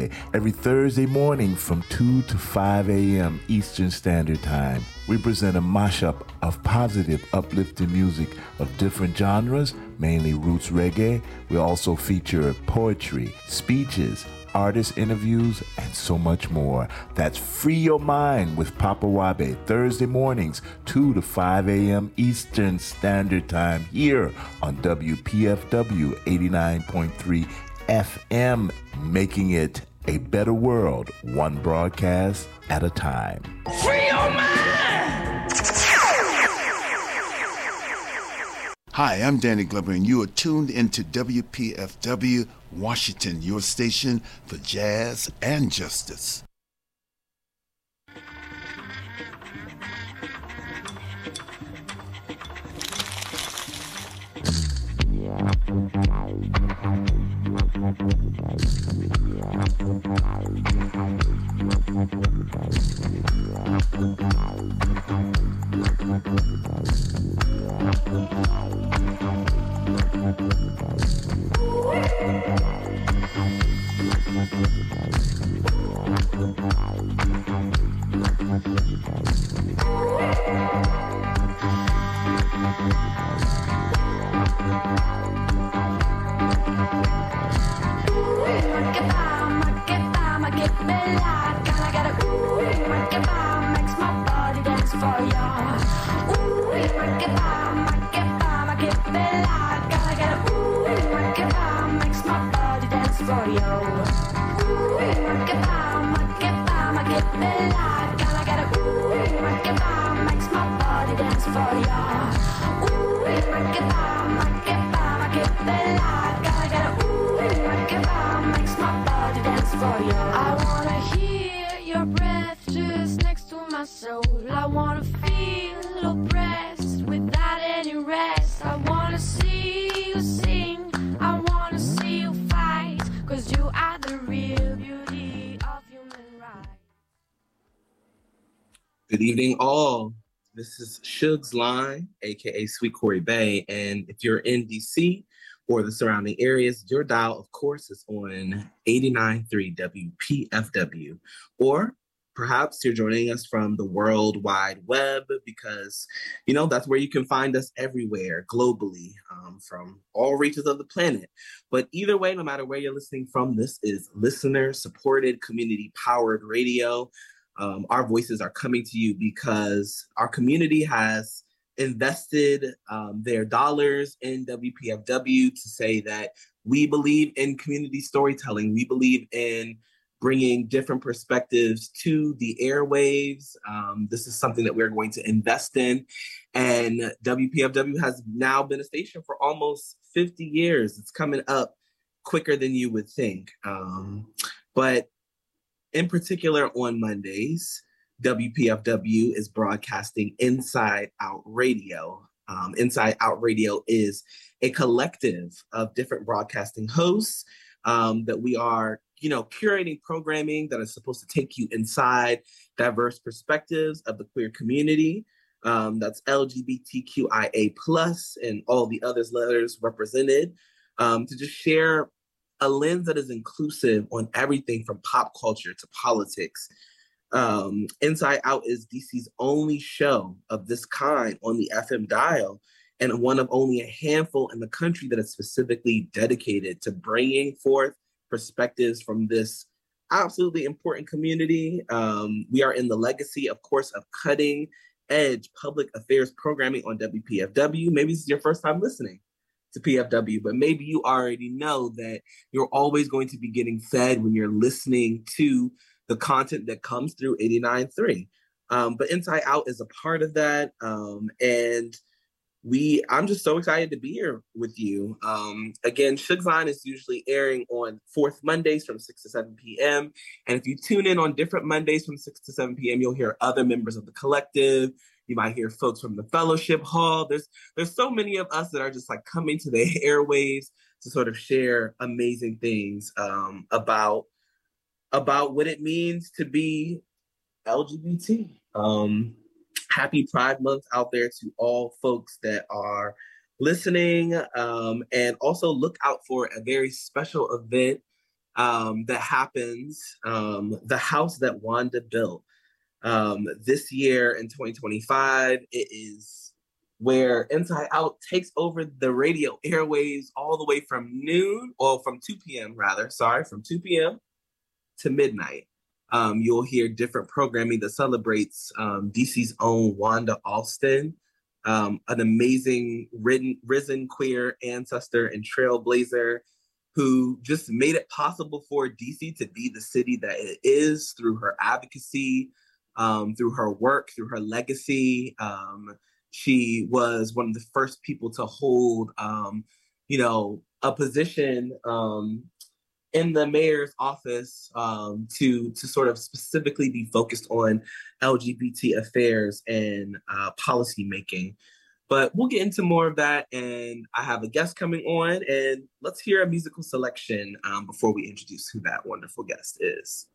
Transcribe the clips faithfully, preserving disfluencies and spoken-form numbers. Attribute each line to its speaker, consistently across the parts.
Speaker 1: Wabe every Thursday morning from two to five a.m. Eastern Standard Time. We present a mashup of positive, uplifting music of different genres, mainly roots reggae. We also feature poetry, speeches, artist interviews, and so much more. That's Free Your Mind with Papa Wabe, Thursday mornings, two to five a.m. Eastern Standard Time, here on W P F W eighty-nine point three F M, making it a better world, one broadcast at a time.
Speaker 2: Free your mind!
Speaker 3: Hi, I'm Danny Glover, and you are tuned into W P F W Washington, your station for jazz and justice.
Speaker 4: Good evening, all. This is Suge's Line, aka Sweet Corey Bay, and if you're in D C or the surrounding areas, your dial, of course, is on eighty-nine point three W P F W. Or perhaps you're joining us from the World Wide Web because, you know, that's where you can find us everywhere, globally, um, from all reaches of the planet. But either way, no matter where you're listening from, this is listener-supported, community-powered radio. Um, our voices are coming to you because our community has invested um, their dollars in W P F W to say that we believe in community storytelling. We believe in bringing different perspectives to the airwaves. Um, this is something that we're going to invest in. And W P F W has now been a station for almost fifty years. It's coming up quicker than you would think. Um, but in particular, on Mondays, W P F W is broadcasting Inside Out Radio. Um, Inside Out Radio is a collective of different broadcasting hosts um, that we are, you know, curating programming that is supposed to take you inside diverse perspectives of the queer community. Um, that's L G B T Q I A plus and all the others letters represented, um, to just share a lens that is inclusive on everything from pop culture to politics. Um, Inside Out is D C's only show of this kind on the F M dial, and one of only a handful in the country that is specifically dedicated to bringing forth perspectives from this absolutely important community. Um, we are in the legacy, of course, of cutting edge public affairs programming on W P F W. Maybe this is your first time listening to P F W, but maybe you already know that you're always going to be getting fed when you're listening to the content that comes through eighty-nine point three. Um, but Inside Out is a part of that. Um, and we, I'm just so excited to be here with you. Um, again, Suge's Line is usually airing on fourth Mondays from six to seven p.m. And if you tune in on different Mondays from six to seven p.m., you'll hear other members of the collective. You might hear folks from the fellowship hall. There's there's so many of us that are just like coming to the airwaves to sort of share amazing things um, about, about what it means to be L G B T. Um, happy Pride Month out there to all folks that are listening. Um, and also look out for a very special event um, that happens, um, The House That Wanda Built. Um, this year in twenty twenty-five, it is where Inside Out takes over the radio airwaves all the way from noon, or from two p.m. rather, sorry, from two p.m. to midnight. Um, you'll hear different programming that celebrates um, D C's own Wanda Alston, um, an amazing ridden, risen queer ancestor and trailblazer who just made it possible for D C to be the city that it is through her advocacy, um, through her work, through her legacy. Um, she was one of the first people to hold, um, you know, a position um, in the mayor's office um, to, to sort of specifically be focused on L G B T affairs and uh, policy making. But we'll get into more of that, and I have a guest coming on, and let's hear a musical selection um, before we introduce who that wonderful guest is.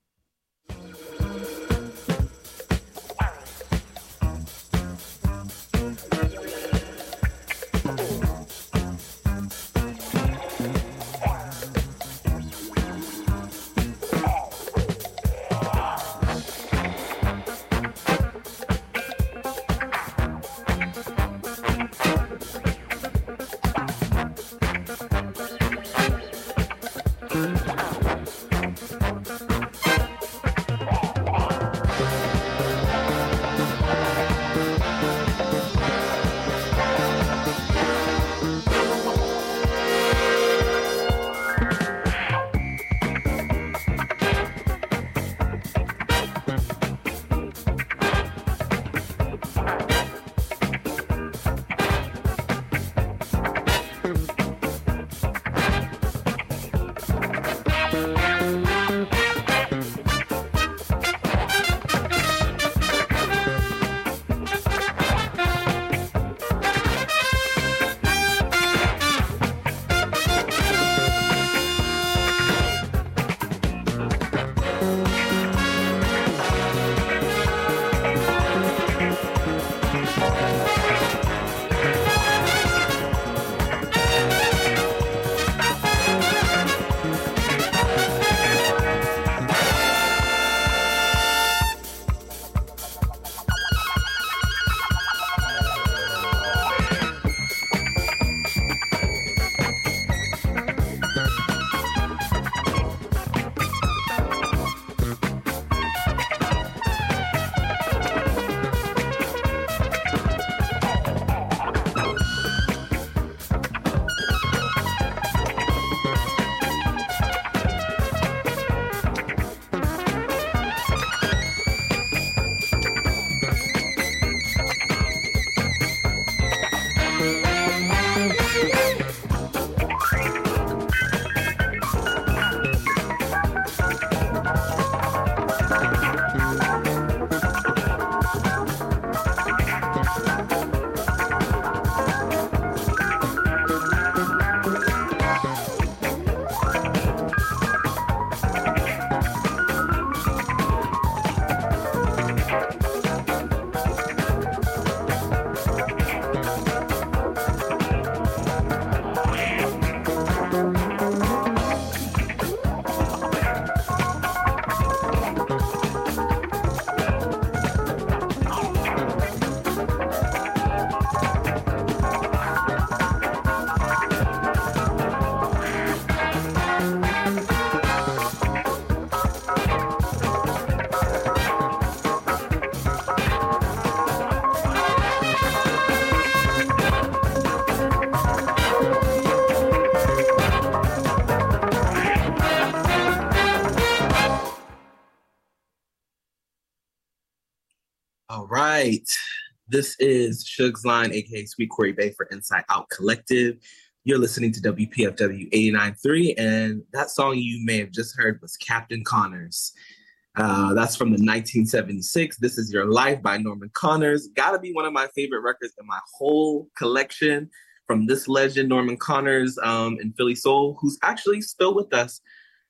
Speaker 4: All right. This is Suge's Line, aka Sweet Corey Bay for Inside Out Collective. You're listening to W P F W eighty-nine point three, and that song you may have just heard was Captain Connors. Uh, that's from the nineteen seventy-six This Is Your Life by Norman Connors. Gotta be one of my favorite records in my whole collection from this legend, Norman Connors, um, in Philly Soul, who's actually still with us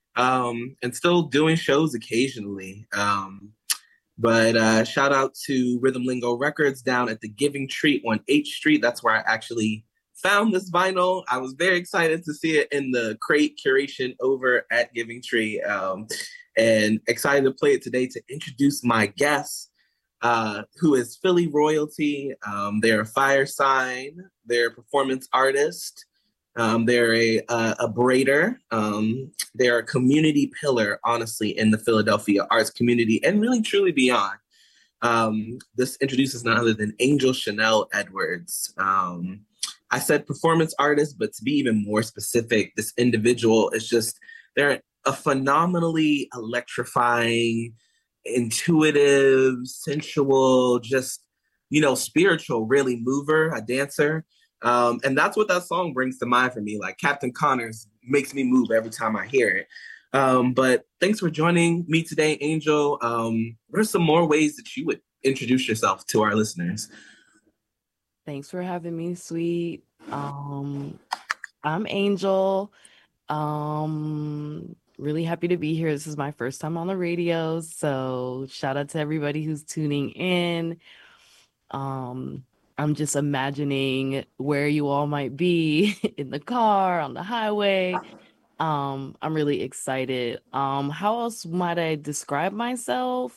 Speaker 4: um, and still doing shows occasionally. Um, But uh, shout out to Rhythm Lingo Records down at the Giving Tree on H Street. That's where I actually found this vinyl. I was very excited to see it in the crate curation over at Giving Tree, um, and excited to play it today to introduce my guest, uh, who is Philly royalty. Um, they're a fire sign. They're a performance artist. Um, they're a, a, a braider. Um, they're a community pillar, honestly, in the Philadelphia arts community and really truly beyond. Um, this introduces none other than Angel Chanel Edwards. Um, I said performance artist, but to be even more specific, this individual is just, they're a phenomenally electrifying, intuitive, sensual, just, you know, spiritual, really mover, a dancer. Um, and that's what that song brings to mind for me. Like Captain Connors makes me move every time I hear it. Um, but thanks for joining me today, Angel. Um, what are some more ways that you would introduce yourself to our listeners?
Speaker 2: Thanks for having me, sweet. Um, I'm Angel. Um, really happy to be here. This is my first time on the radio, so shout out to everybody who's tuning in. Um, I'm just imagining where you all might be in the car, on the highway. Um, I'm really excited. Um, how else might I describe myself?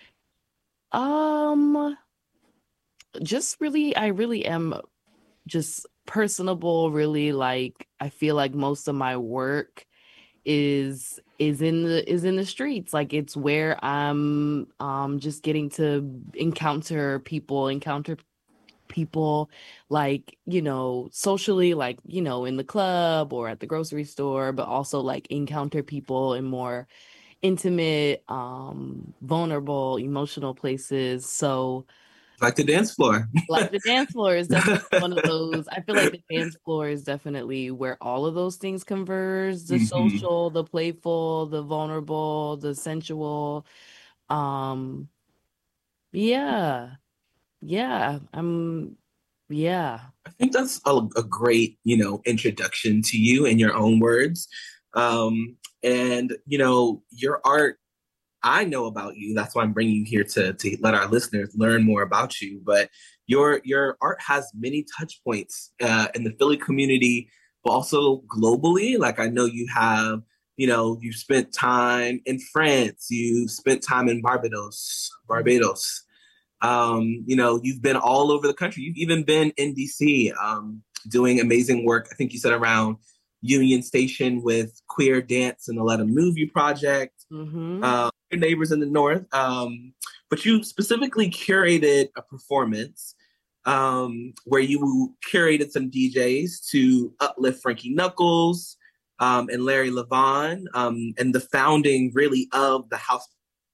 Speaker 2: Um, just really, I really am just personable, really like I feel like most of my work is is in the is in the streets. Like it's where I'm um just getting to encounter people, encounter people like, you know, socially, like, you know, in the club or at the grocery store, but also like encounter people in more intimate, um, vulnerable, emotional places. So
Speaker 4: like the dance floor.
Speaker 2: like the dance floor is definitely one of those. I feel like the dance floor is definitely where all of those things converge, the
Speaker 4: mm-hmm.
Speaker 2: social, the playful, the vulnerable, the sensual. Um, yeah. Yeah, I'm, yeah.
Speaker 4: I think that's a, a great, you know, introduction to you in your own words. Um, and, you know, your art, I know about you. That's why I'm bringing you here to, to let our listeners learn more about you. But your your art has many touch points uh, in the Philly community, but also globally. Like I know you have, you know, you spent time in France, you spent time in Barbados, Barbados. Um, you know, you've been all over the country. You've even been in D C um, doing amazing work. I think you said around Union Station with Queer Dance and the Let 'Em Move You project.
Speaker 2: Mm-hmm.
Speaker 4: Uh, your neighbors in the north. Um, but you specifically curated a performance um, where you curated some D Js to uplift Frankie Knuckles um, and Larry Levon um, and the founding really of the house.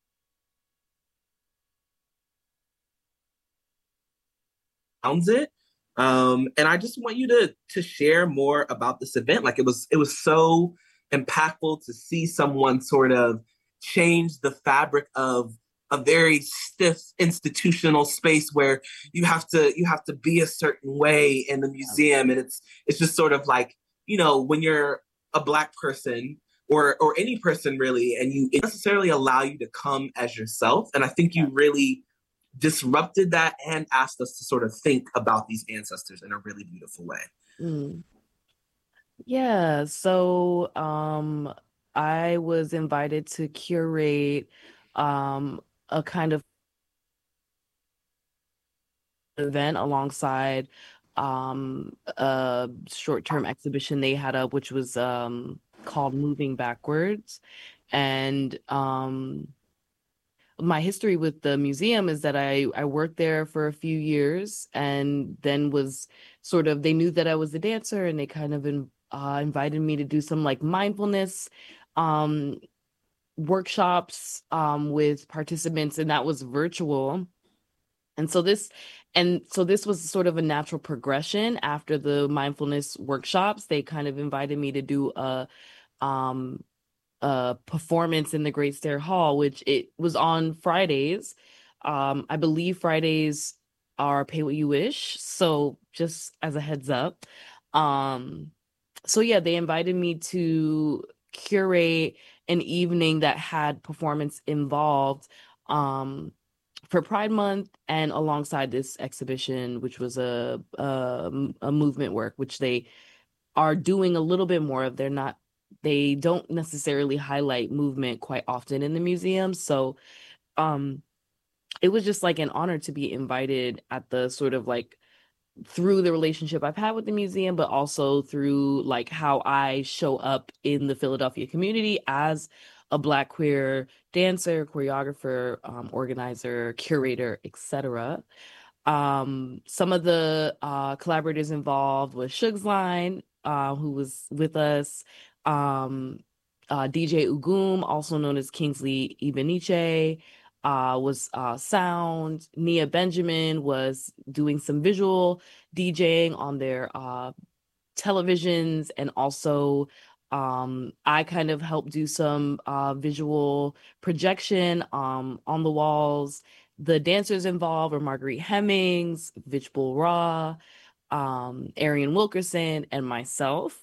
Speaker 4: It. Um, and I just want you to to share more about this event. Like it was it was so impactful to see someone sort of change the fabric of a very stiff institutional space where you have to you have to be a certain way in the museum, and it's it's just sort of like, you know, when you're a Black person or or any person really, and you it necessarily allow you to come as yourself. And I think you really disrupted that and asked us to sort of think about these ancestors in a really beautiful way.
Speaker 2: Mm. Yeah, so um, I was invited to curate um, a kind of event alongside um, a short-term exhibition they had up, which was um, called Moving Backwards. And um, my history with the museum is that I, I worked there for a few years and then was sort of, they knew that I was a dancer and they kind of in, uh, invited me to do some like mindfulness um, workshops um, with participants, and that was virtual. And so this, and so this was sort of a natural progression after the mindfulness workshops. They kind of invited me to do a, um, a performance in the Great Stair Hall, which it was on Fridays. Um, I believe Fridays are pay what you wish. So just as a heads up. Um, so yeah, they invited me to curate an evening that had performance involved. Um, for Pride Month, and alongside this exhibition, which was a, a a movement work, which they are doing a little bit more of. They're not, they don't necessarily highlight movement quite often in the museum. So um, it was just like an honor to be invited at the sort of like, through the relationship I've had with the museum, but also through like how I show up in the Philadelphia community as a Black queer dancer, choreographer, um, organizer, curator, et cetera. Um, some of the uh, collaborators involved was Suge's Line, uh, who was with us, um, uh, D J Ugum, also known as Kingsley Ibeniche, uh, was uh, sound. Nia Benjamin was doing some visual DJing on their uh, televisions, and also um, I kind of helped do some uh, visual projection um, on the walls. The dancers involved were Marguerite Hemmings, Vitchbull Raw, um, Arian Wilkerson, and myself.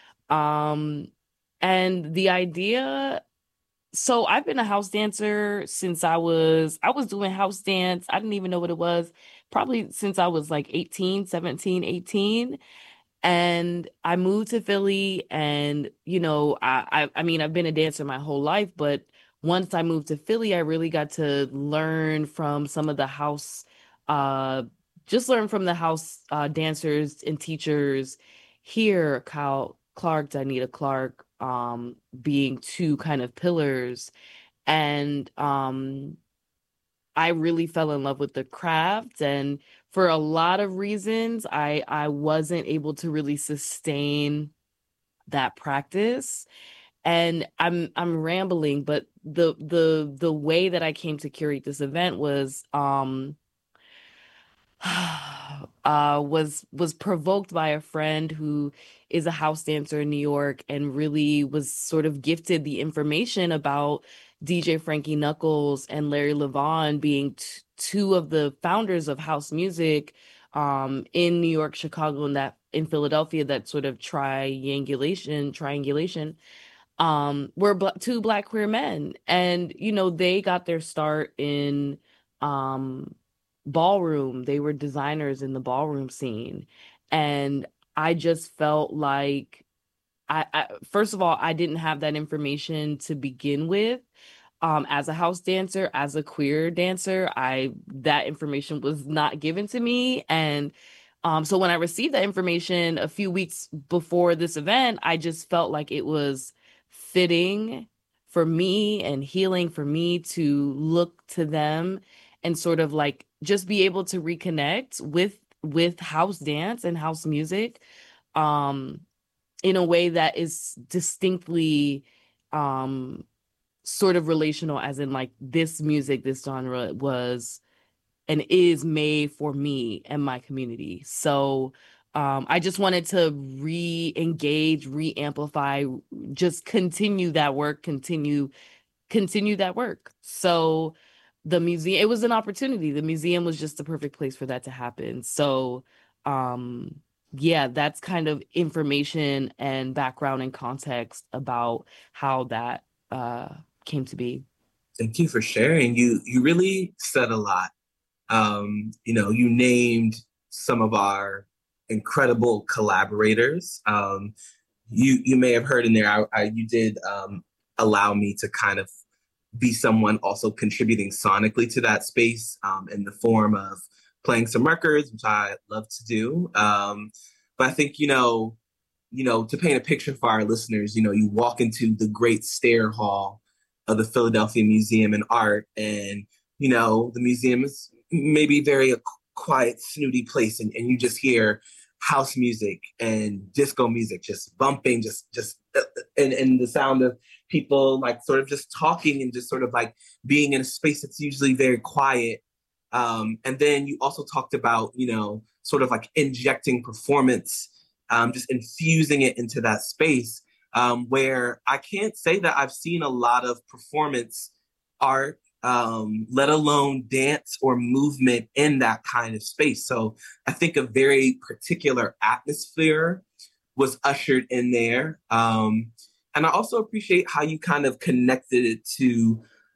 Speaker 2: Um, and the idea, so I've been a house dancer since I was, I was doing house dance. I didn't even know what it was, probably since I was like eighteen, seventeen, eighteen. And I moved to Philly, and, you know, I, I, I mean, I've been a dancer my whole life, but once I moved to Philly, I really got to learn from some of the house, uh, just learn from the house uh, dancers and teachers here, Kyle Clark, Danita Clark, um, being two kind of pillars. And um, I really fell in love with the craft, and for a lot of reasons, I I wasn't able to really sustain that practice. And I'm I'm rambling, but the the the way that I came to curate this event was um uh was was provoked by a friend who is a house dancer in New York, and really was sort of gifted the information about D J Frankie Knuckles and Larry Levon being t- two of the founders of house music um, in New York, Chicago, and that in Philadelphia. That sort of triangulation, triangulation, um, were bl- two Black queer men, and you know they got their start in um, ballroom. They were designers in the ballroom scene, and I just felt like I, I first of all, I didn't have that information to begin with. Um, as a house dancer, as a queer dancer, I that information was not given to me. And um, so when I received that information a few weeks before this event, I just felt like it was fitting for me and healing for me to look to them and sort of like just be able to reconnect with with house dance and house music. Um, in a way that is distinctly um sort of relational, as in like this music, this genre was and is made for me and my community. So um I just wanted to re-engage, re-amplify, just continue that work, continue continue that work. So the museum, it was an opportunity. The museum was just the perfect place for that to happen. So um yeah, that's kind of information and background and context about how that uh, came to be.
Speaker 4: Thank you for sharing. You you really said a lot. Um, you know, you named some of our incredible collaborators. Um, you you may have heard in there, I, I, you did um, allow me to kind of be someone also contributing sonically to that space um, in the form of playing some records, which I love to do. Um, but I think, you know, you know, to paint a picture for our listeners, you know, you walk into the great stair hall of the Philadelphia Museum of Art, and, you know, the museum is maybe very a quiet, snooty place, and, and you just hear house music and disco music just bumping, just, just, uh, and, and the sound of people like sort of just talking and just sort of like being in a space that's usually very quiet. Um, and then you also talked about, you know, sort of like injecting performance, um, just infusing it into that space, um, where I can't say that I've seen a lot of performance art, um, let alone dance or movement in that kind of space. So I think a very particular atmosphere was ushered in there. Um, and I also appreciate how you kind of connected it to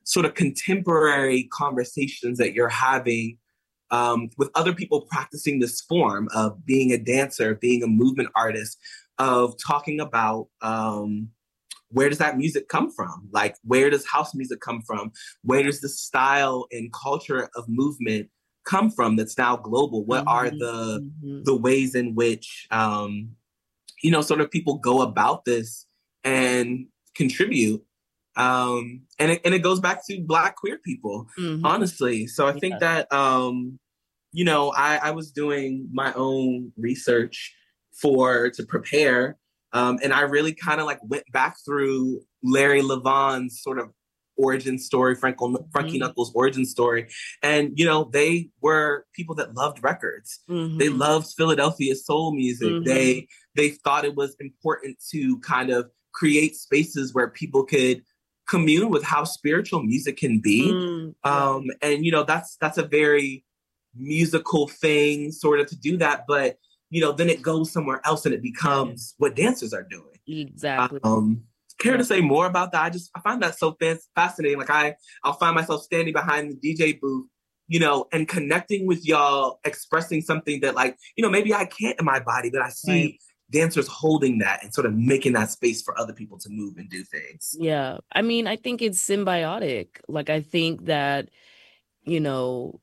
Speaker 4: sort of contemporary conversations that you're having um, with other people practicing this form of being a dancer, being a movement artist, of talking about um, where does that music come from? Like, where does house music come from? Where does the style and culture of movement come from that's now global? What mm-hmm. are the mm-hmm. the ways in which, um, you know, sort of people go about this and contribute? Um, and, it, and it goes back to Black queer people, mm-hmm. honestly. So I think yeah. that, um, you know, I, I was doing my own research for to prepare. Um, and I really kind of like went back through Larry Levan's sort of origin story, Franco, Frankie mm-hmm. Knuckles' origin story. And, you know, they were people that loved records. Mm-hmm. They loved Philadelphia soul music. Mm-hmm. They they thought it was important to kind of create spaces where people could commune with how spiritual music can be. Mm-hmm. Um, and, you know, that's that's a very musical thing sort of to do that. But you know, then it goes somewhere else and it becomes what dancers are doing.
Speaker 2: Exactly.
Speaker 4: Um, care to say more about that? I just, I find that so fascinating. Like I, I'll find myself standing behind the D J booth, you know, and connecting with y'all, expressing something that like, you know, maybe I can't in my body, but I see right. dancers holding that and sort of making that space for other people to move and do things.
Speaker 2: Yeah. I mean, I think it's symbiotic. Like, I think that, you know,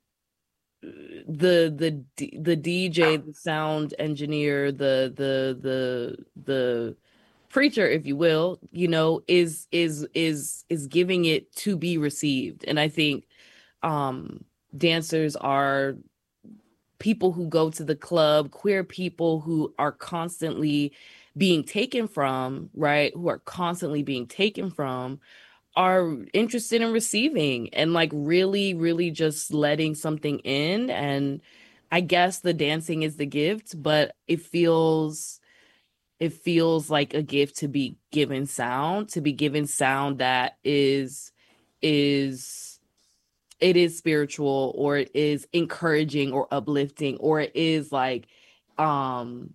Speaker 2: the the the D J, the sound engineer, the the the the preacher, if you will, you know, is is is is giving it to be received. And I think um dancers are people who go to the club, queer people who are constantly being taken from, right? Who are constantly being taken from, are interested in receiving and like really, really just letting something in. And I guess the dancing is the gift, but it feels, it feels like a gift to be given sound, to be given sound that is, is, it is spiritual, or it is encouraging or uplifting, or it is like, um,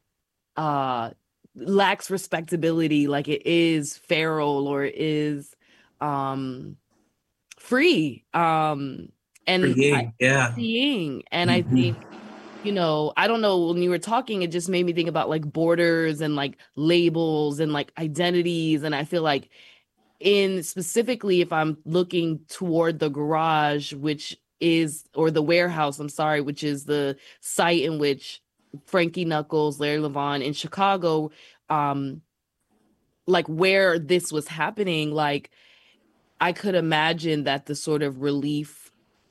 Speaker 2: uh, lacks respectability, like it is feral, or it is um free um and
Speaker 4: freeing,
Speaker 2: I,
Speaker 4: yeah
Speaker 2: freeing. And
Speaker 4: mm-hmm.
Speaker 2: I think, you know, I don't know, when you were talking, it just made me think about like borders and like labels and like identities. And I feel like in specifically, if I'm looking toward the garage, which is, or the warehouse, I'm sorry, which is the site in which Frankie Knuckles, Larry Levan in Chicago, um like where this was happening, like I could imagine that the sort of relief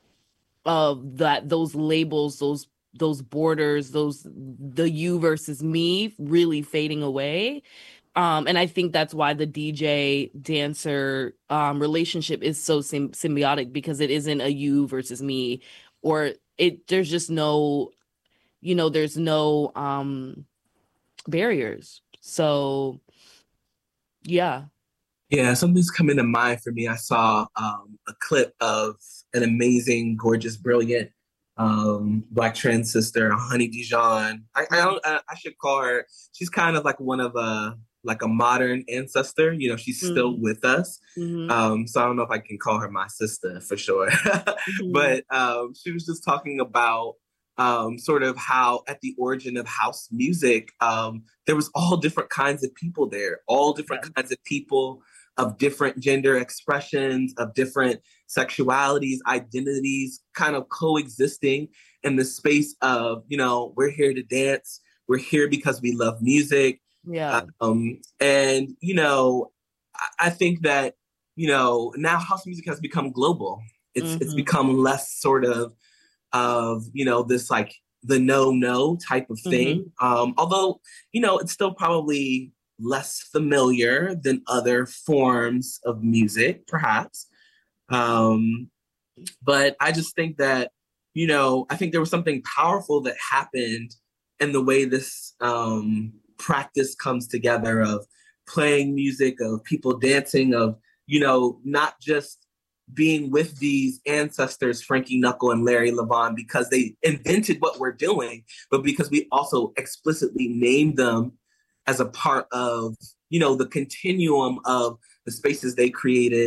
Speaker 2: of that, those labels, those those borders, those the you versus me really fading away. Um, and I think that's why the D J dancer um, relationship is so sym- symbiotic, because it isn't a you versus me, or it. There's just no, you know, there's no um, barriers. So, yeah.
Speaker 4: Yeah, something's coming to mind for me. I saw um, a clip of an amazing, gorgeous, brilliant um, Black trans sister, Honey Dijon. I, I don't. I, I should call her. She's kind of like one of a like a modern ancestor. You know, she's mm-hmm. still with us. Mm-hmm. Um, so I don't know if I can call her my sister for sure. mm-hmm. But um, she was just talking about um, sort of how at the origin of house music, um, there was all different kinds of people there, all different yeah. kinds of people of different gender expressions, of different sexualities, identities, kind of coexisting in the space of, you know, we're here to dance. We're here because we love music.
Speaker 2: Yeah.
Speaker 4: Um, and, you know, I, I think that, you know, now house music has become global. It's mm-hmm. it's become less sort of, of, you know, this like the no-no type of thing. Mm-hmm. Um, although, you know, it's still probably less familiar than other forms of music, perhaps. Um, but I just think that, you know, I think there was something powerful that happened in the way this um, practice comes together of playing music, of people dancing, of, you know, not just being with these ancestors, Frankie Knuckle and Larry Levan, because they invented what we're doing, but because we also explicitly named them as a part of, you know, the continuum of the spaces they created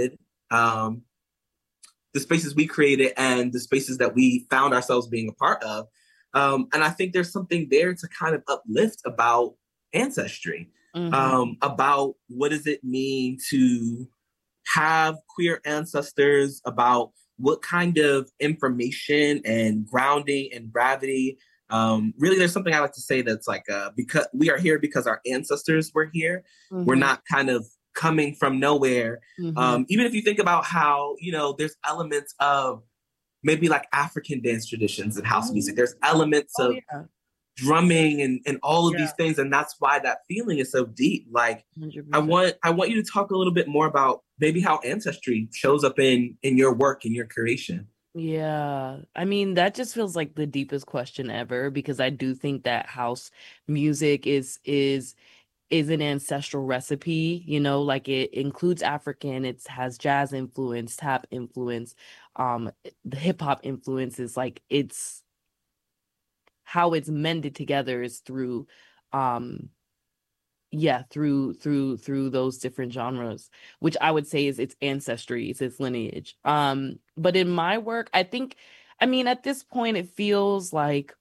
Speaker 4: um, the spaces we created and the spaces that we found ourselves being a part of. Um, and I think there's something there to kind of uplift about ancestry, mm-hmm. um, about what does it mean to have queer ancestors, about what kind of information and grounding and gravity. Um, really, there's something I like to say that's like, uh, because we are here because our ancestors were here. Mm-hmm. We're not kind of coming from nowhere. Mm-hmm. Um, even if you think about how, you know, there's elements of maybe like African dance traditions and house mm-hmm. music. There's elements oh, of yeah. drumming and, and all of yeah. these things. And that's why that feeling is so deep. Like, one hundred percent. I want I want you to talk a little bit more about maybe how ancestry shows up in, in your work, in your creation.
Speaker 2: Yeah, I mean, that just feels like the deepest question ever, because I do think that house music is is is an ancestral recipe, you know, like it includes African, it has jazz influence, tap influence, um, the hip hop influences, like it's how it's mended together is through, um, yeah, through through through those different genres, which I would say is its ancestry, is its lineage. Um, but in my work, I think, I mean, at this point, it feels like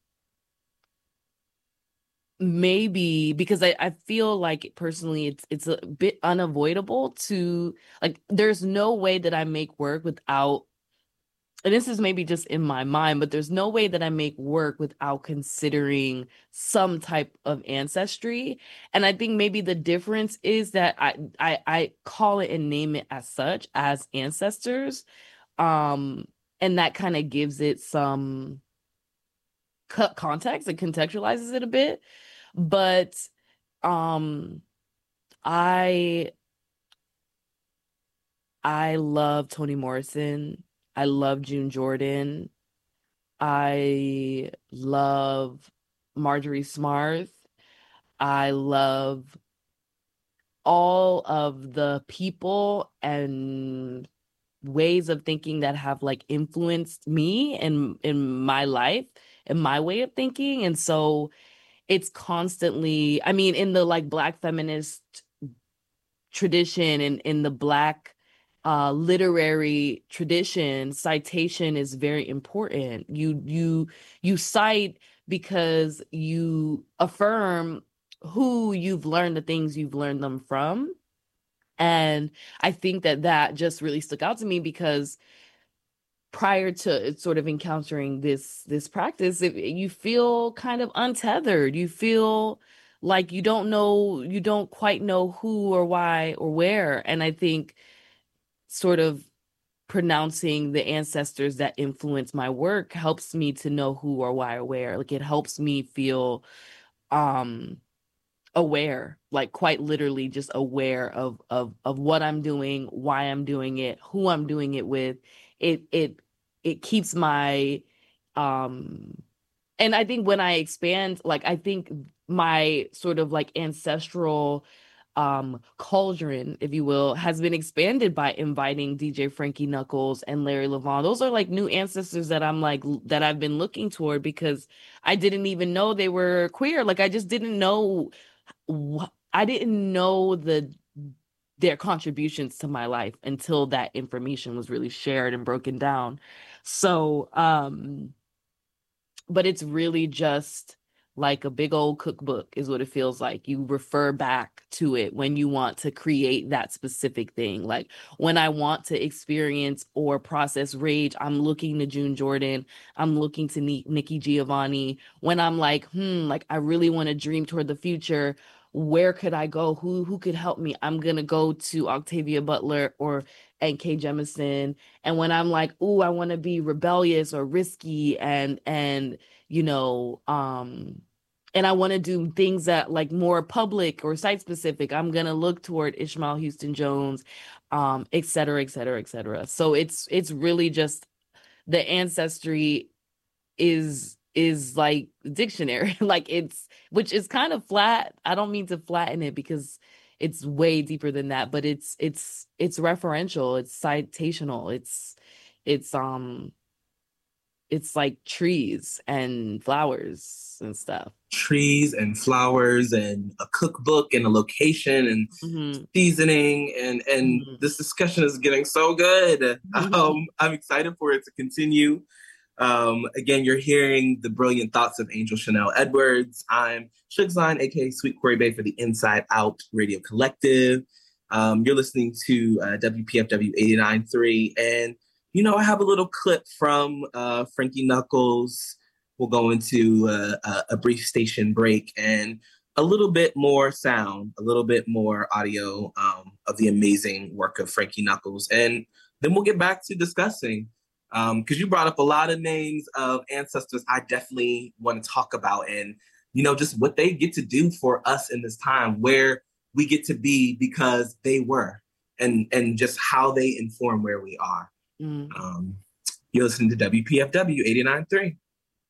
Speaker 2: maybe because I, I feel like personally it's it's a bit unavoidable to, like, there's no way that I make work without, and this is maybe just in my mind, but there's no way that I make work without considering some type of ancestry. And I think maybe the difference is that I I, I call it and name it as such, as ancestors. Um, and that kind of gives it some context and contextualizes it a bit. But um I I love Toni Morrison. I love June Jordan. I love Marjorie Smarth. I love all of the people and ways of thinking that have like influenced me in in my life and my way of thinking. And so it's constantly, I mean, in the like Black feminist tradition and in the Black uh, literary tradition, citation is very important. You you you cite because you affirm who you've learned the things you've learned them from. And I think that that just really stuck out to me because prior to sort of encountering this this practice, if you feel kind of untethered, you feel like you don't know, you don't quite know who or why or where. And I think sort of pronouncing the ancestors that influence my work helps me to know who or why or where. Like it helps me feel um aware, like quite literally just aware of of of what I'm doing, why I'm doing it, who I'm doing it with. It it it keeps my um and I think when I expand, like I think my sort of like ancestral um cauldron, if you will, has been expanded by inviting D J Frankie Knuckles and Larry Levon. Those are like new ancestors that I'm like that I've been looking toward because I didn't even know they were queer. Like I just didn't know I didn't know the their contributions to my life until that information was really shared and broken down. So, um, but it's really just like a big old cookbook is what it feels like. You refer back to it when you want to create that specific thing. Like when I want to experience or process rage, I'm looking to June Jordan. I'm looking to Nikki Giovanni. When I'm like, hmm, like I really want to dream toward the future, where could I go? Who who could help me? I'm gonna go to Octavia Butler or N K Jemisin. And when I'm like, ooh, I want to be rebellious or risky and and you know, um, and I want to do things that like more public or site specific, I'm gonna look toward Ishmael Houston Jones, um, et cetera, et cetera, et cetera. So it's it's really just the ancestry is is like dictionary, like it's, which is kind of flat. I don't mean to flatten it because it's way deeper than that, but it's it's it's referential, it's citational, it's it's um it's like trees and flowers and stuff.
Speaker 4: Trees and flowers and a cookbook and a location and mm-hmm. seasoning and and mm-hmm. this discussion is getting so good. Mm-hmm. Um, I'm excited for it to continue. Um, again, you're hearing the brilliant thoughts of Angel Chanel Edwards. I'm Suge Line, aka Sweet Corey Bay for the Inside Out Radio Collective. Um, you're listening to uh, W P F W eighty-nine point three, and you know I have a little clip from uh, Frankie Knuckles. We'll go into uh, a, a brief station break and a little bit more sound, a little bit more audio um, of the amazing work of Frankie Knuckles, and then we'll get back to discussing. Because um, you brought up a lot of names of ancestors I definitely want to talk about, and you know just what they get to do for us in this time, where we get to be because they were, and and just how they inform where we are. Mm. Um, you're listening to W P F W eighty-nine point three.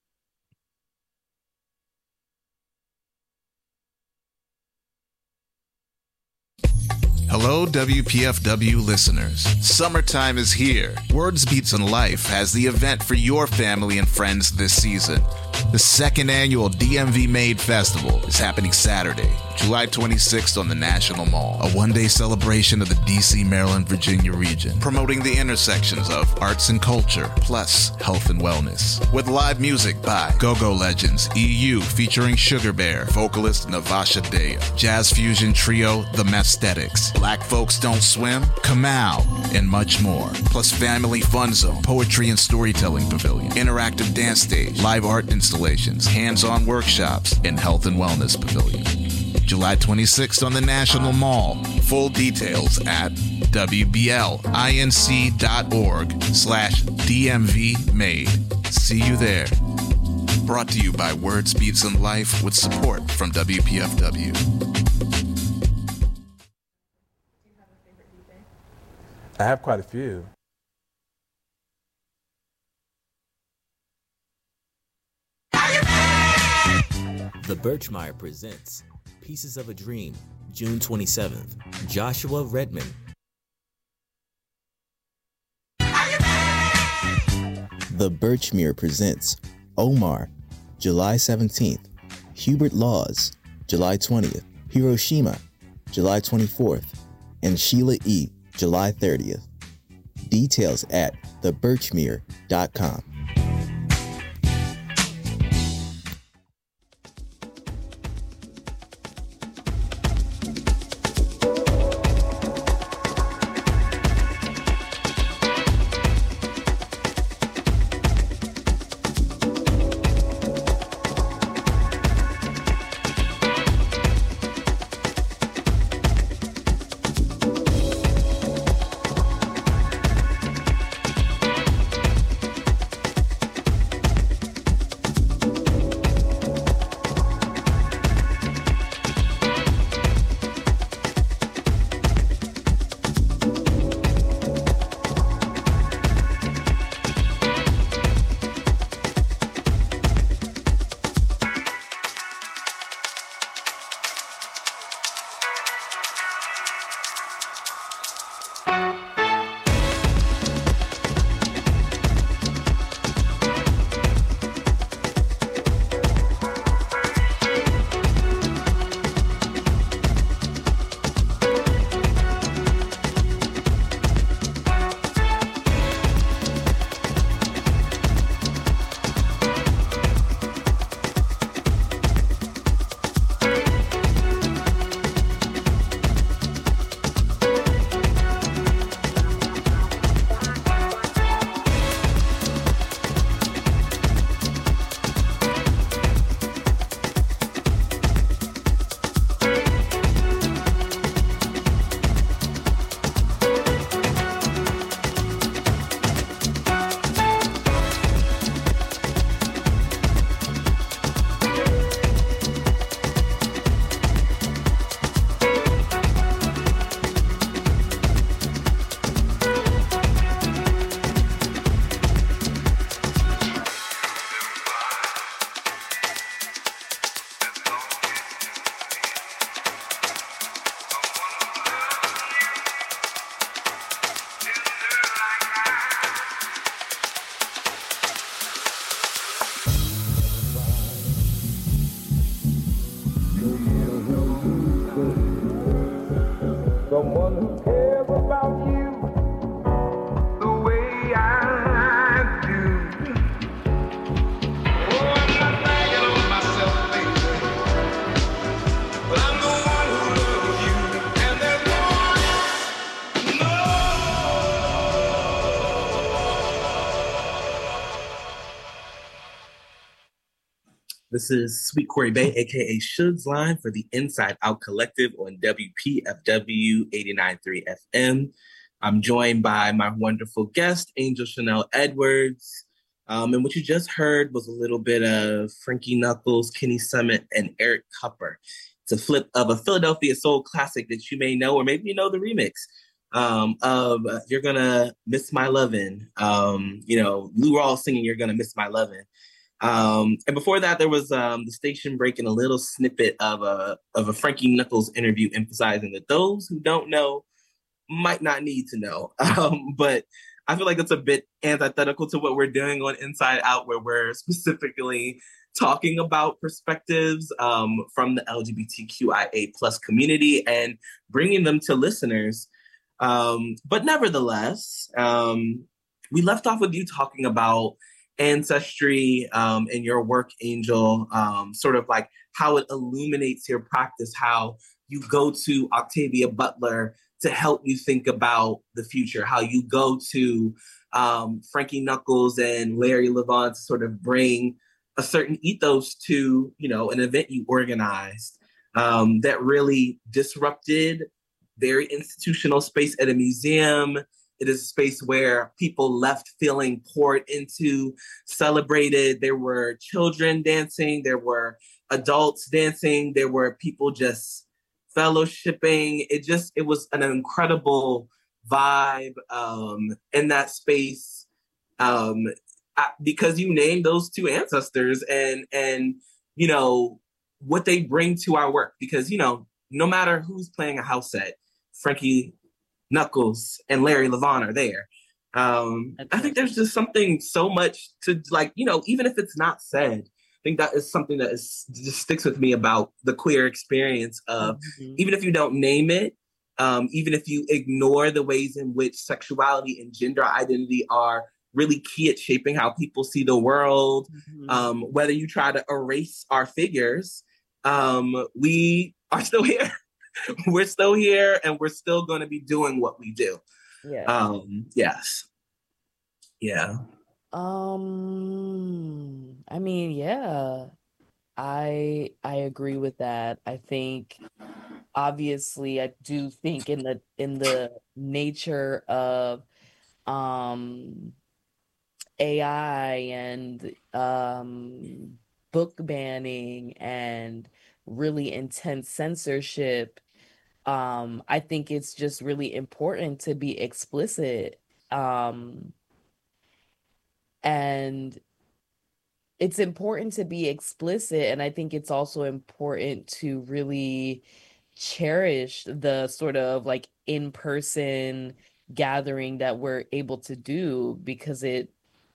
Speaker 5: Hello, W P F W listeners. Summertime is here. Words Beats and Life has the event for your family and friends this season. The second annual D M V Made Festival is happening Saturday, July twenty-sixth on the National Mall, a one-day celebration of the D C, Maryland, Virginia region, promoting the intersections of arts and culture, plus health and wellness. With live music by Go-Go Legends, E U featuring Sugar Bear, vocalist Navasha Daya, jazz fusion trio The Mesthetics, Black Folks Don't Swim, Kamau, and much more. Plus family fun zone, poetry and storytelling pavilion, interactive dance stage, live art installations, hands-on workshops, and health and wellness pavilion. July twenty-sixth on the National Mall. Full details at wblinc.org slash DMVmade. See you there. Brought to you by Words, Beats, and Life with support from W P F W.
Speaker 1: I have quite a few.
Speaker 6: The Birchmire presents Pieces of a Dream, June twenty-seventh. Joshua Redman. The Birchmere presents Omar, July seventeenth. Hubert Laws, July twentieth. Hiroshima, July twenty-fourth. And Sheila E., July thirtieth. Details at the birchmere dot com.
Speaker 4: This is Sweet Corey Bay, aka Shug's Line for the Inside Out Collective on W P F W eighty-nine point three F M. I'm joined by my wonderful guest, Angel Chanel Edwards. Um, and what you just heard was a little bit of Frankie Knuckles, Kenny Summit, and Eric Kupper. It's a flip of a Philadelphia soul classic that you may know, or maybe you know the remix um, of uh, You're Gonna Miss My Lovin'. Um, you know, Lou Rawls singing You're Gonna Miss My Lovin'. Um, and before that, there was um, the station breaking a little snippet of a of a Frankie Knuckles interview, emphasizing that those who don't know might not need to know. Um, but I feel like it's a bit antithetical to what we're doing on Inside Out, where we're specifically talking about perspectives um, from the L G B T Q I A plus community and bringing them to listeners. Um, but nevertheless, um, we left off with you talking about ancestry um, and your work, Angel, um, sort of like how it illuminates your practice, how you go to Octavia Butler to help you think about the future, how you go to um, Frankie Knuckles and Larry Levon to sort of bring a certain ethos to, you know, an event you organized um, that really disrupted very institutional space at a museum. It is a space where people left feeling poured into, celebrated. There were children dancing, there were adults dancing, there were people just fellowshipping. It just, it was an incredible vibe um, in that space um, I, because you named those two ancestors and, and, you know, what they bring to our work. Because, you know, no matter who's playing a house set, Frankie Knuckles and Larry Levon are there. Um, I think there's just something so much to like, you know, even if it's not said, I think that is something that is, just sticks with me about the queer experience of, mm-hmm. even if you don't name it, um, even if you ignore the ways in which sexuality and gender identity are really key at shaping how people see the world, mm-hmm. um, whether you try to erase our figures, um, we are still here. We're still here and we're still going to be doing what we do.
Speaker 2: Yeah.
Speaker 4: Um, yes. Yeah.
Speaker 2: Um, I mean, yeah, I I agree with that. I think obviously I do think in the in the nature of um A I and um book banning and really intense censorship, um, I think it's just really important to be explicit. Um, and it's important to be explicit. And I think it's also important to really cherish the sort of like in-person gathering that we're able to do because it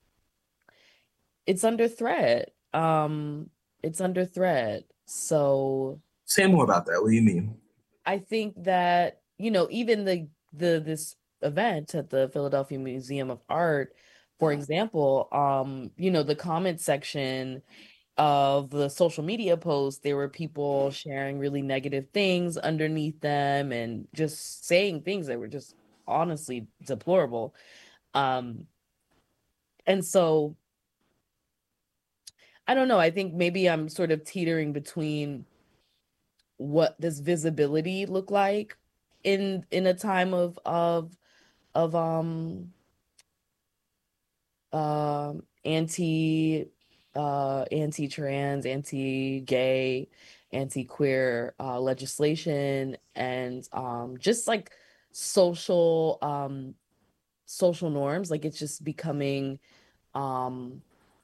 Speaker 2: it's under threat. Um, it's under threat. So
Speaker 4: say more about that. What do you mean?
Speaker 2: I think that, you know, even the the this event at the Philadelphia Museum of Art, for example, um, you know, the comment section of the social media posts, there were people sharing really negative things underneath them and just saying things that were just honestly deplorable. Um, and so I don't know, I think maybe I'm sort of teetering between what does visibility look like in in a time of of of um um anti uh anti-trans, anti-gay, anti-queer uh legislation and um just like social um social norms, like it's just becoming um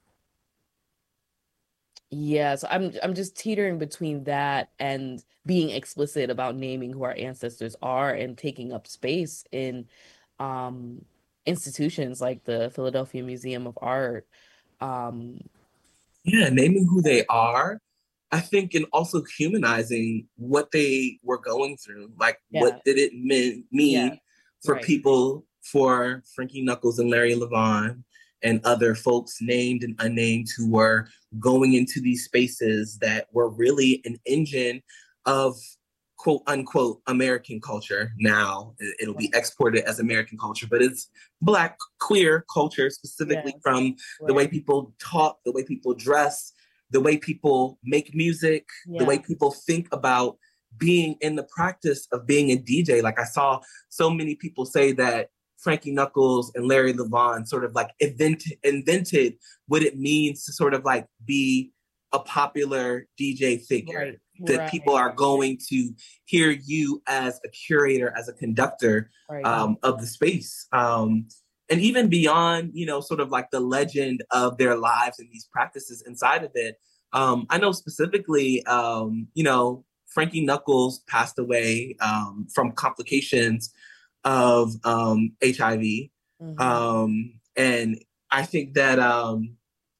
Speaker 2: yeah, so I'm I'm just teetering between that and being explicit about naming who our ancestors are and taking up space in um, institutions like the Philadelphia Museum of Art. Um,
Speaker 4: yeah, naming who they are, I think, and also humanizing what they were going through. Like, yeah. What did it mean, mean yeah. for right. people, for Frankie Knuckles and Larry Levon, and other folks named and unnamed who were going into these spaces that were really an engine of quote unquote American culture. Now it'll be exported as American culture, but it's Black queer culture, specifically yes. from right. the way people talk, the way people dress, the way people make music,
Speaker 2: Yeah.
Speaker 4: the way people think about being in the practice of being a D J. Like I saw so many people say that Frankie Knuckles and Larry Levan sort of like invented, invented what it means to sort of like be a popular D J figure.
Speaker 2: Right.
Speaker 4: That
Speaker 2: Right.
Speaker 4: people are going to hear you as a curator, as a conductor
Speaker 2: Right.
Speaker 4: um, of the space. Um, and even beyond, you know, sort of like the legend of their lives and these practices inside of it. Um, I know specifically, um, you know, Frankie Knuckles passed away um, from complications of um, H I V.
Speaker 2: Mhm.
Speaker 4: Um, and I think that um,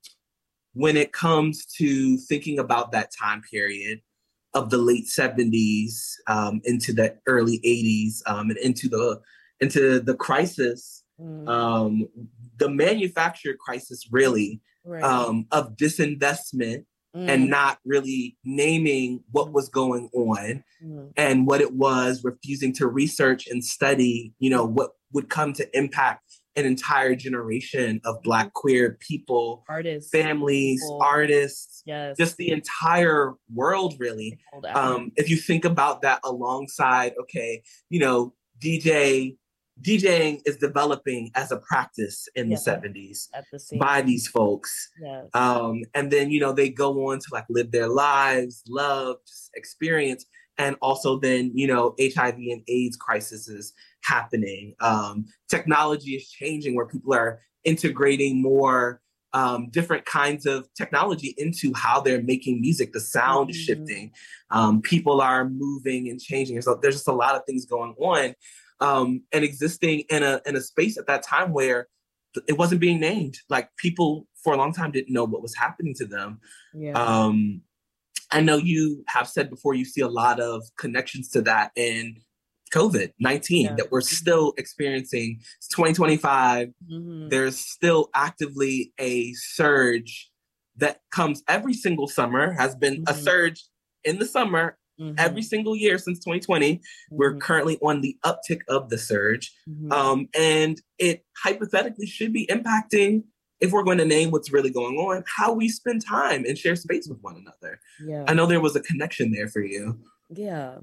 Speaker 4: when it comes to thinking about that time period of the late seventies um, into the early eighties um, and into the into the crisis,
Speaker 2: Mhm.
Speaker 4: um, the manufactured crisis really
Speaker 2: Right.
Speaker 4: um, of disinvestment
Speaker 2: Mm.
Speaker 4: and not really naming what was going on
Speaker 2: Mm.
Speaker 4: and what it was, refusing to research and study, you know, what would come to impact an entire generation of Black queer people,
Speaker 2: Artists,
Speaker 4: families,
Speaker 2: people.
Speaker 4: artists,
Speaker 2: Yes.
Speaker 4: just the entire world, really.
Speaker 2: Hold out.
Speaker 4: Um, if you think about that alongside, okay, you know, D J, DJing is developing as a practice in
Speaker 2: Yeah.
Speaker 4: the seventies
Speaker 2: At the same
Speaker 4: by
Speaker 2: time.
Speaker 4: these folks.
Speaker 2: Yes.
Speaker 4: Um, and then, you know, they go on to like live their lives, love, just experience. And also then, you know, H I V and AIDS crisis is happening. Um, technology is changing where people are integrating more um, different kinds of technology into how they're making music. The sound is
Speaker 2: Mhm.
Speaker 4: shifting. Um, people are moving and changing. So there's just a lot of things going on. Um, and existing in a in a space at that time where it wasn't being named. Like people for a long time didn't know what was happening to them.
Speaker 2: Yeah.
Speaker 4: Um, I know you have said before you see a lot of connections to that in COVID nineteen
Speaker 2: Yeah.
Speaker 4: that we're still experiencing. It's twenty twenty-five.
Speaker 2: Mhm.
Speaker 4: There's still actively a surge that comes every single summer, has been a
Speaker 2: Mhm.
Speaker 4: surge in the summer
Speaker 2: Mhm.
Speaker 4: every single year since twenty twenty. We're
Speaker 2: Mhm.
Speaker 4: currently on the uptick of the surge.
Speaker 2: Mhm.
Speaker 4: Um, and it hypothetically should be impacting, if we're going to name what's really going on, how we spend time and share space with one another.
Speaker 2: Yeah.
Speaker 4: I know there was a connection there for you.
Speaker 2: Yeah.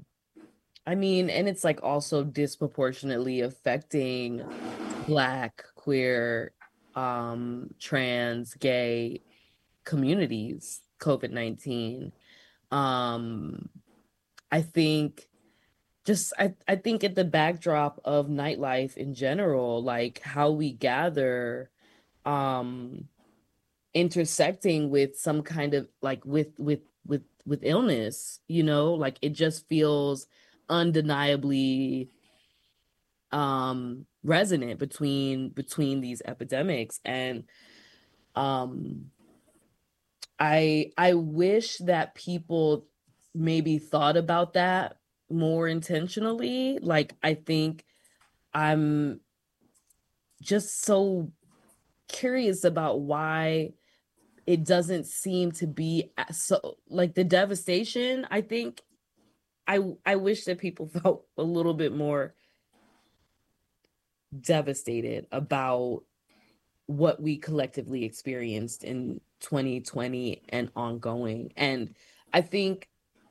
Speaker 2: I mean, and it's like also disproportionately affecting Black, queer, um, trans, gay communities, COVID nineteen. Um, I think just I, I think at the backdrop of nightlife in general, like how we gather, um, intersecting with some kind of like with with with with illness, you know, like it just feels undeniably um resonant between between these epidemics. And um I I wish that people maybe thought about that more intentionally. Like I think I'm just so curious about why it doesn't seem to be a- so like the devastation. I think I I wish that people felt a little bit more devastated about what we collectively experienced in twenty twenty and ongoing. And I think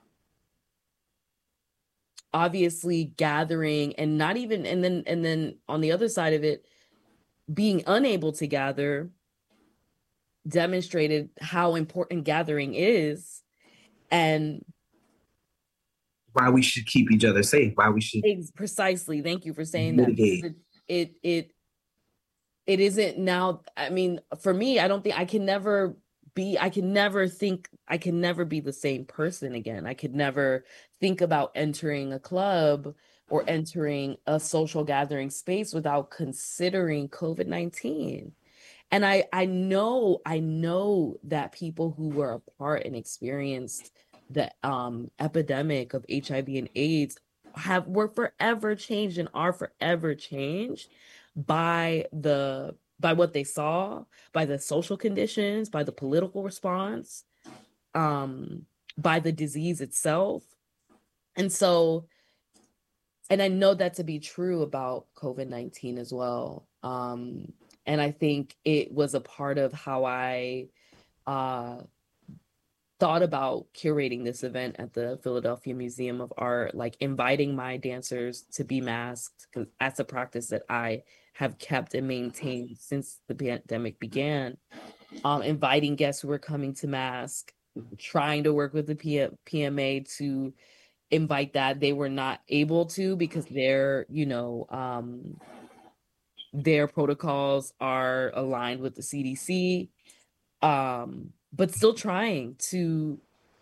Speaker 2: obviously gathering and not even and then and then on the other side of it, being unable to gather demonstrated how important gathering is. And
Speaker 4: Why we should keep each other safe, why we should
Speaker 2: ex- precisely, thank you for saying that,
Speaker 4: mitigate.
Speaker 2: because it, it it it isn't now. I mean, for me, I don't think I can never be I can never think I can never be the same person again. I could never think about entering a club or entering a social gathering space without considering COVID nineteen. And I I know I know that people who were a part and experienced the um epidemic of H I V and AIDS have were forever changed and are forever changed by the by what they saw, by the social conditions, by the political response, um, by the disease itself. And so, and I know that to be true about COVID nineteen as well. Um, and I think it was a part of how I uh, thought about curating this event at the Philadelphia Museum of Art, like inviting my dancers to be masked, because that's a practice that I have kept and maintained since the pandemic began. Um, inviting guests who are coming to mask, trying to work with the P- PMA to invite that. They were not able to because their, you know, um, their protocols are aligned with the C D C. Um, but still trying to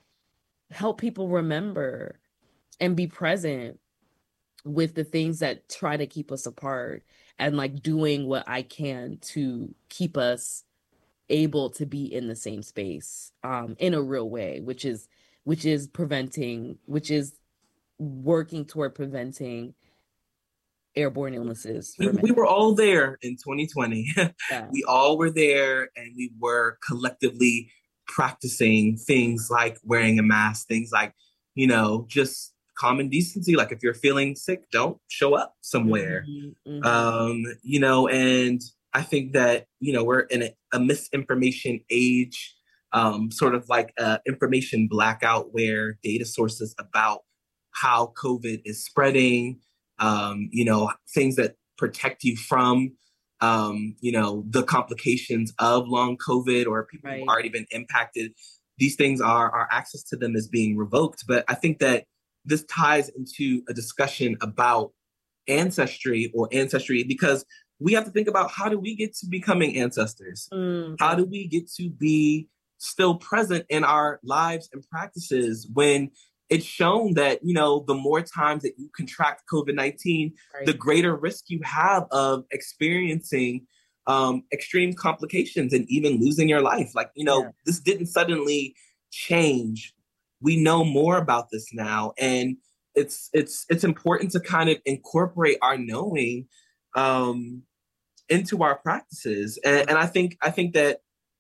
Speaker 2: help people remember and be present with the things that try to keep us apart, and like doing what I can to keep us able to be in the same space um, in a real way, which is which is preventing, which is working toward preventing airborne illnesses.
Speaker 4: We,
Speaker 2: For
Speaker 4: we were all there in twenty twenty.
Speaker 2: Yeah.
Speaker 4: We all were there, and we were collectively practicing things like wearing a mask, things like, you know, just common decency. Like if you're feeling sick, don't show up somewhere.
Speaker 2: Mm-hmm, mm-hmm.
Speaker 4: Um, you know, and I think that, you know, we're in a, a misinformation age, um, sort of like a information blackout where data sources about how COVID is spreading, um, you know, things that protect you from, um, you know, the complications of long COVID or people
Speaker 2: Right.
Speaker 4: who've already been impacted. These things are, our access to them is being revoked. But I think that this ties into a discussion about ancestry or ancestry, because we have to think about, how do we get to becoming ancestors?
Speaker 2: Mm-hmm.
Speaker 4: How do we get to be still present in our lives and practices when it's shown that, you know, the more times that you contract COVID nineteen,
Speaker 2: Right.
Speaker 4: the greater risk you have of experiencing um, extreme complications and even losing your life. Like, you know,
Speaker 2: Yeah.
Speaker 4: this didn't suddenly change. We know more about this now, and it's it's it's important to kind of incorporate our knowing um, into our practices. And, and I think I think that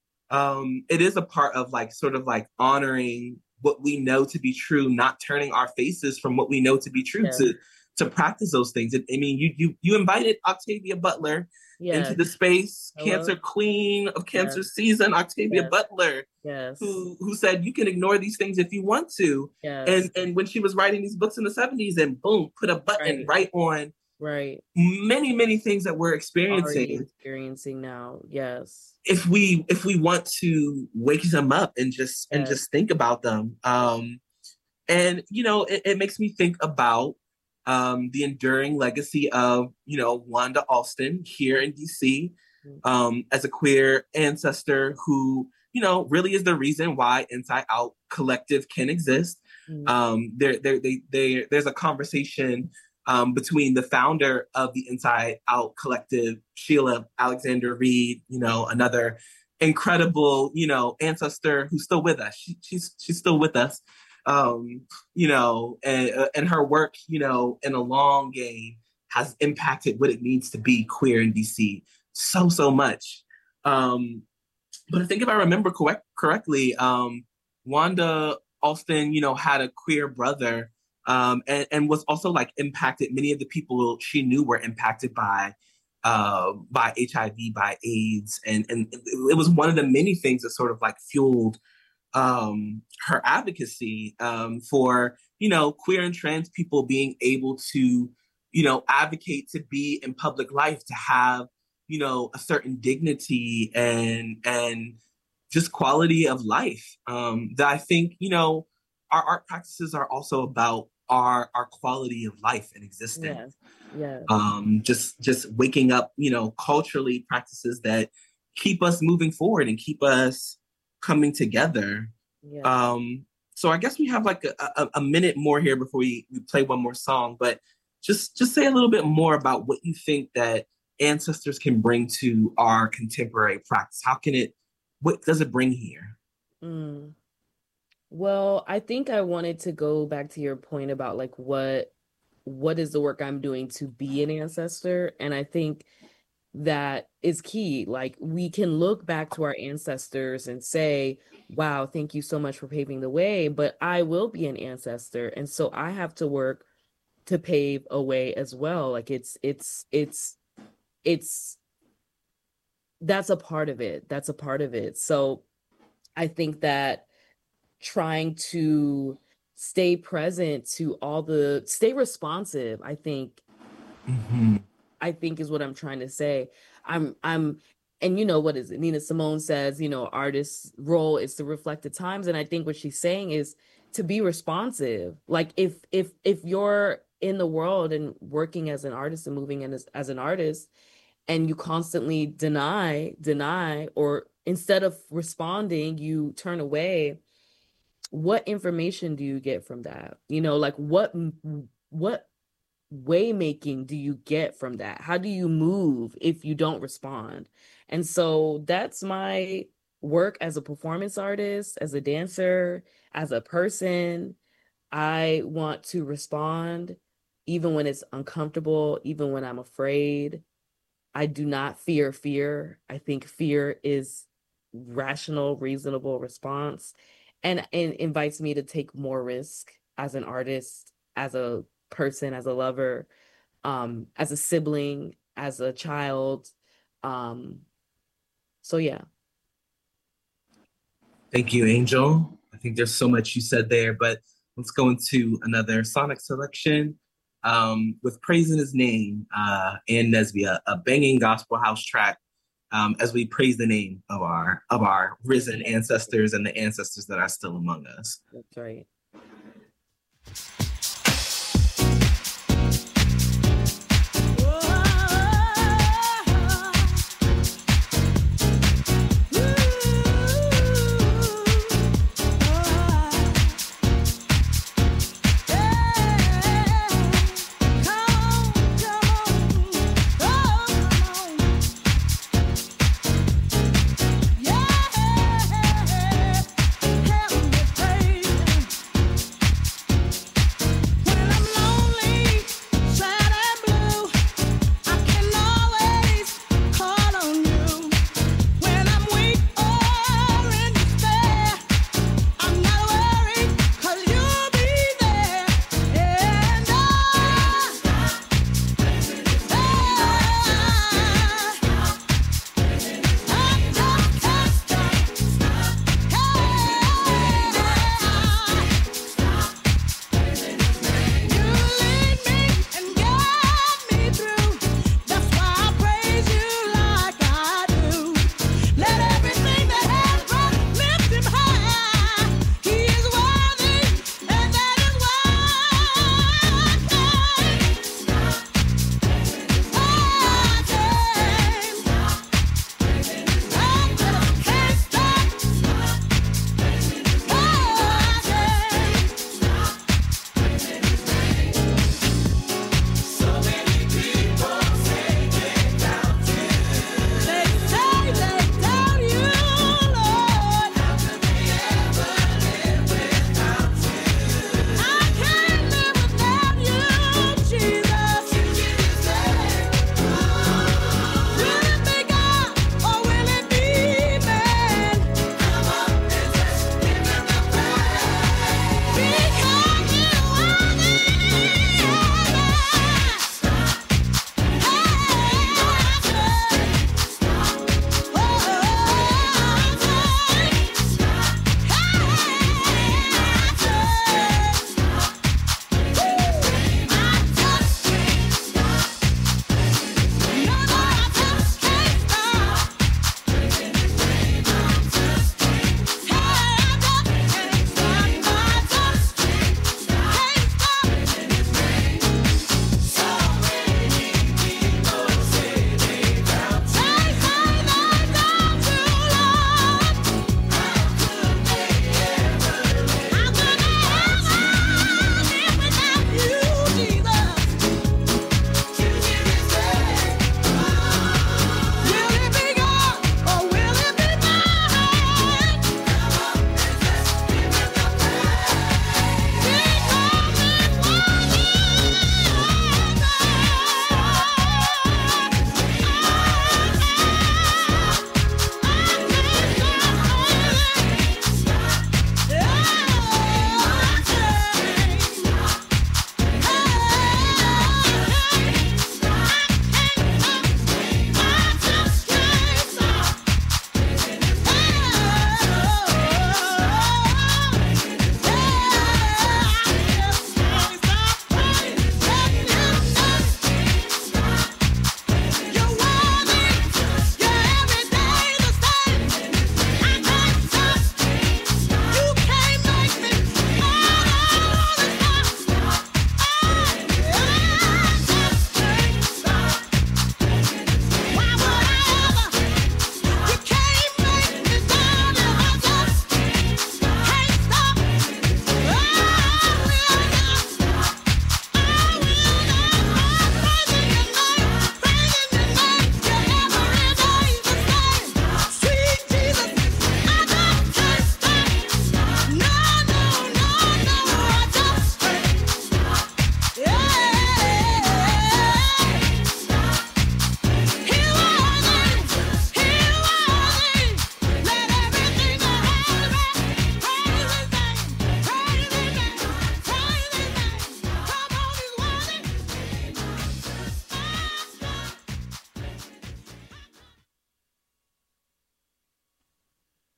Speaker 4: um, it is a part of like sort of like honoring what we know to be true, not turning our faces from what we know to be true,
Speaker 2: Yeah.
Speaker 4: to to practice those things. I mean, you you you invited Octavia Butler
Speaker 2: Yes.
Speaker 4: into the space,
Speaker 2: Hello.
Speaker 4: Cancer Queen of Cancer
Speaker 2: Yes.
Speaker 4: season, Octavia
Speaker 2: Yes.
Speaker 4: Butler,
Speaker 2: Yes.
Speaker 4: who who said you can ignore these things if you want to.
Speaker 2: Yes.
Speaker 4: And and when she was writing these books in the seventies, and boom, put a button
Speaker 2: Right.
Speaker 4: right on
Speaker 2: Right.
Speaker 4: many, many things that we're
Speaker 2: Already
Speaker 4: experiencing.
Speaker 2: experiencing now. Yes.
Speaker 4: If we if we want to wake them up and just and
Speaker 2: Yes.
Speaker 4: just think about them. Um, and you know, it, it makes me think about um, the enduring legacy of, you know, Wanda Alston here in D C, um, as a queer ancestor who, you know, really is the reason why Inside Out Collective can exist.
Speaker 2: Mhm.
Speaker 4: Um, there, there, they, they, there's a conversation um, between the founder of the Inside Out Collective, Sheila Alexander Reed, you know, another incredible, you know, ancestor who's still with us. She, she's she's still with us, um, you know, and uh, and her work, you know, in a long game has impacted what it means to be queer in D C so so much. Um, but I think if I remember correct, correctly, um, Wanda Alston, you know, had a queer brother, um, and, and was also like impacted. Many of the people she knew were impacted by uh, by H I V, by AIDS, and and it was one of the many things that sort of like fueled um, her advocacy um, for, you know, queer and trans people being able to, you know, advocate to be in public life, to have, you know, a certain dignity and and just quality of life. Um, that I think, you know, our art practices are also about our our quality of life and existence.
Speaker 2: Yes. Yes.
Speaker 4: Um, just just waking up, you know, culturally practices that keep us moving forward and keep us coming together.
Speaker 2: Yeah.
Speaker 4: Um, so I guess we have like a, a, a minute more here before we, we play one more song, but just just say a little bit more about what you think that ancestors can bring to our contemporary practice. How can it, what does it bring here?
Speaker 2: Mm. Well, I think I wanted to go back to your point about like what what is the work I'm doing to be an ancestor, and I think that is key. Like we can look back to our ancestors and say, wow, thank you so much for paving the way, but I will be an ancestor, and so I have to work to pave a way as well. Like it's it's it's it's that's a part of it. That's a part of it. So I think that trying to stay present to all the, stay responsive, I think, mm-hmm. I think is what I'm trying to say. I'm, I'm, and you know, what is it? Nina Simone says, you know, artist's role is to reflect the times. And I think what she's saying is to be responsive. Like if, if, if you're in the world and working as an artist and moving in as, as an artist, and you constantly deny, deny, or instead of responding, you turn away, what information do you get from that? You know, like what, what way making do you get from that? How do you move if you don't respond? And so that's my work as a performance artist, as a dancer, as a person. I want to respond even when it's uncomfortable, even when I'm afraid. I do not fear fear. I think fear is rational, reasonable response, and, and invites me to take more risk as an artist, as a person, as a lover, um, as a sibling, as a child. Um, so yeah.
Speaker 4: Thank you, Angel. I think there's so much you said there, but let's go into another sonic selection. Um, with Praising His Name, uh, and Nesbia, a banging gospel house track, um, as we praise the name of our of our risen ancestors and the ancestors that are still among us.
Speaker 2: That's right.
Speaker 7: Yeah.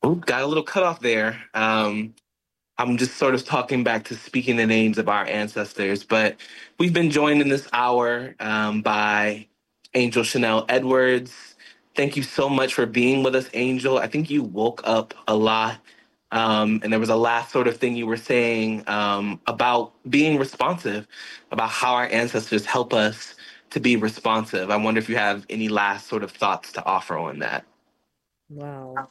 Speaker 4: Oop, got a little cut off there. Um, I'm just sort of talking back to speaking the names of our ancestors, but we've been joined in this hour um, by Angel Chanel Edwards. Thank you so much for being with us, Angel. I think you woke up a lot, um, and there was a last sort of thing you were saying um, about being responsive, about how our ancestors help us to be responsive. I wonder if you have any last sort of thoughts to offer on that.
Speaker 2: Wow.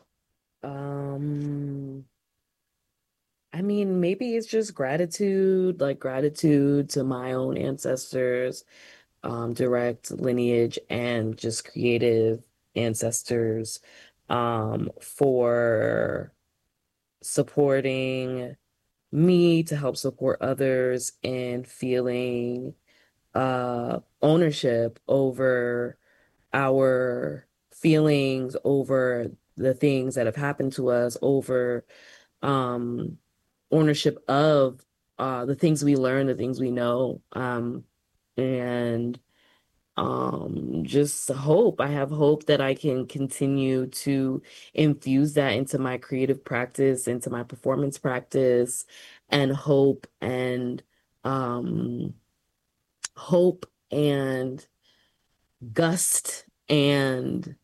Speaker 2: Um, I mean, maybe it's just gratitude, like gratitude to my own ancestors, um, direct lineage, and just creative ancestors, um, for supporting me to help support others and feeling uh, ownership over our feelings, over the things that have happened to us, over um, ownership of uh, the things we learn, the things we know, um, and um, just hope. I have hope that I can continue to infuse that into my creative practice, into my performance practice, and hope and um, hope and gust and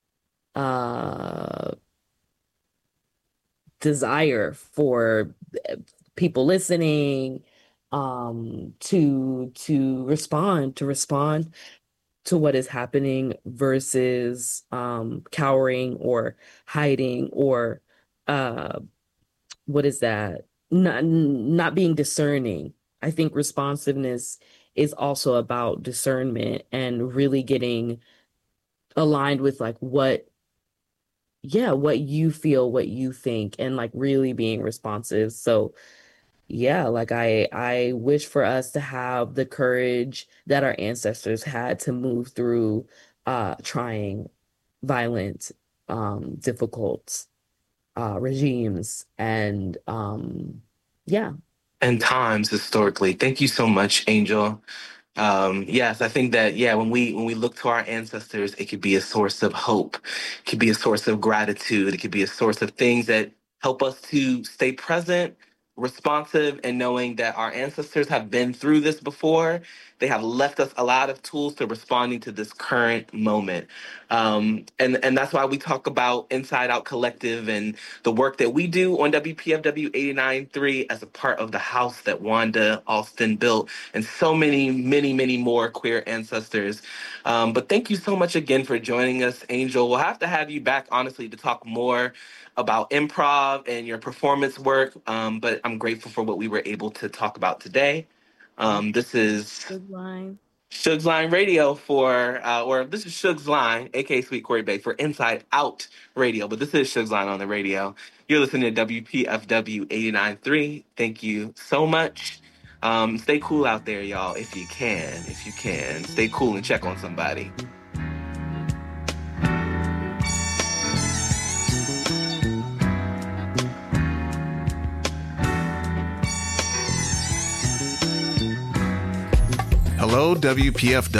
Speaker 2: uh, desire for people listening um, to to respond, to respond to what is happening versus um, cowering or hiding or uh, what is that? Not not being discerning. I think responsiveness is also about discernment and really getting aligned with like what, yeah, what you feel, what you think, and like really being responsive. So yeah, like I I wish for us to have the courage that our ancestors had to move through uh trying, violent, um, difficult uh regimes and um yeah.
Speaker 4: And times historically. Thank you so much, Angel. Um, yes, I think that, yeah, when we when we look to our ancestors, it could be a source of hope. It could be a source of gratitude. It could be a source of things that help us to stay present, responsive, and knowing that our ancestors have been through this before. They have left us a lot of tools to responding to this current moment. Um, and, and that's why we talk about Inside Out Collective and the work that we do on W P F W eighty-nine point three as a part of the house that Wanda Alston built, and so many, many, many more queer ancestors. Um, but thank you so much again for joining us, Angel. We'll have to have you back, honestly, to talk more about improv and your performance work. Um, but I'm grateful for what we were able to talk about today. Um, this is
Speaker 2: Shug's Line.
Speaker 4: Shug's Line Radio for, uh, or this is Shug's Line, aka Sweet Corey Bay, for Inside Out Radio. But this is Shug's Line on the radio. You're listening to W P F W eighty-nine point three. Thank you so much. Um, stay cool out there, y'all, if you can. If you can, stay cool and check on somebody.
Speaker 5: Hello, W P F W.